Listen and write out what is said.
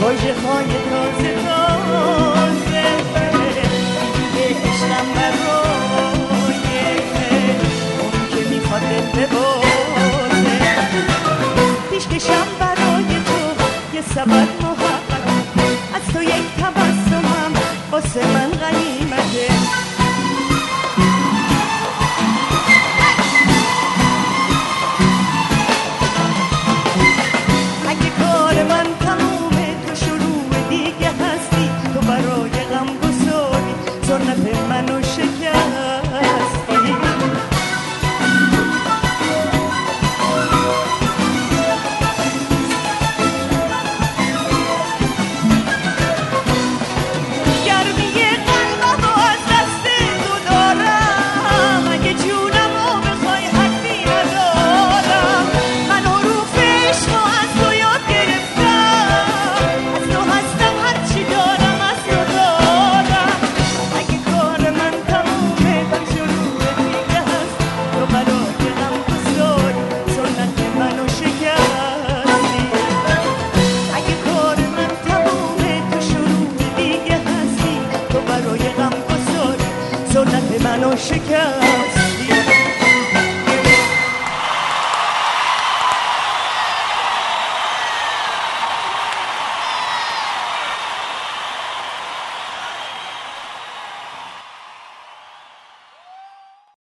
واژه های تازه تازه دیگه عشقم برای اون که میخواد ببازه پیشکشم برای تو یه سبد محقق از تو یک تبسمم واسه من غنیمته اگه کار من تمومه تو شروع دیگه هستی تو برای غم گساری سنت منو شکستی سنت منو شکست